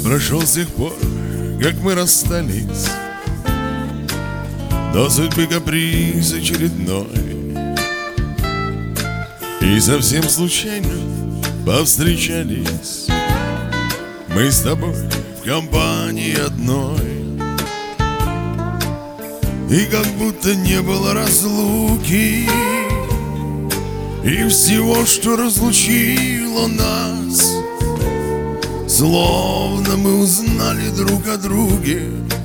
прошел с тех пор, как мы расстались, но судьбы каприз очередной, и совсем случайно повстречались мы с тобой в компании одной. И как будто не было разлуки и всего, что разлучило нас, словно мы узнали друг о друге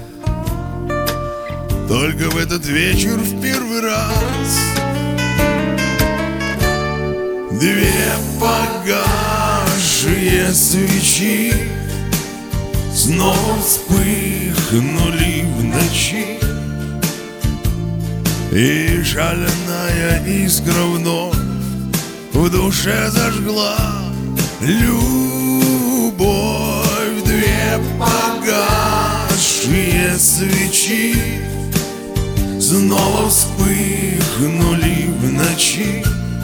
только в этот вечер в первый раз. Две погасшие свечи снова вспыхнули в ночи, и шальная искра вновь в душе зажгла любовь. Две погасшие свечи снова вспыхнули в ночи,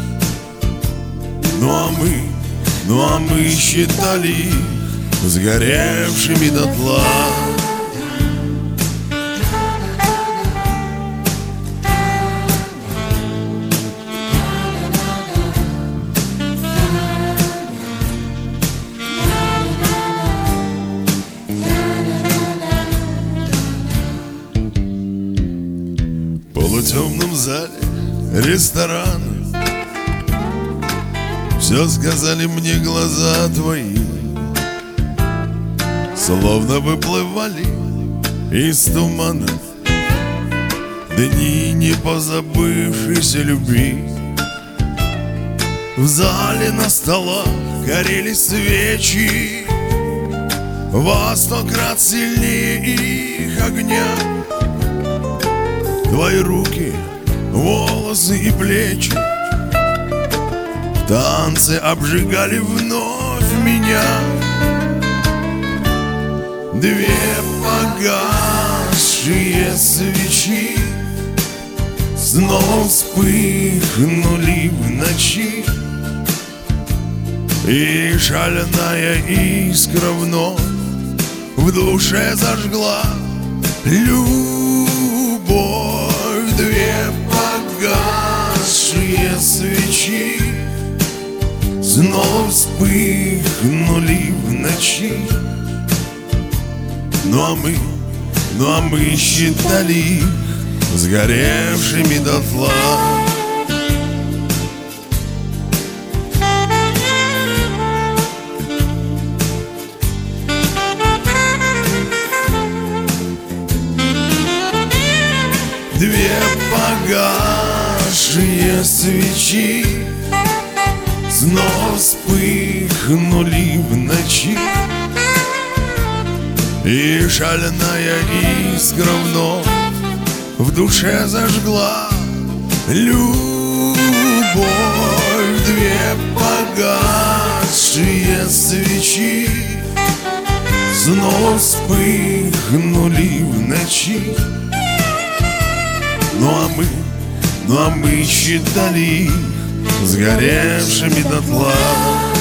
ну а мы считали их сгоревшими дотла. В полутемном зале ресторана все сказали мне глаза твои, словно выплывали из тумана дни непозабывшейся любви. В зале на столах горели свечи во 100 крат сильнее их огня. Твои руки, волосы и плечи в танце обжигали вновь меня. Две погасшие свечи снова вспыхнули в ночи, и шальная искра вновь в душе зажгла любовь. Две погасшие свечи снова вспыхнули в ночи, ну а мы считали их сгоревшими дотла. Две погасшие свечи снова вспыхнули в ночи, и шальная искра вновь в душе зажгла любовь. Две погасшие свечи снова вспыхнули в ночи, ну а мы считали их сгоревшими дотла.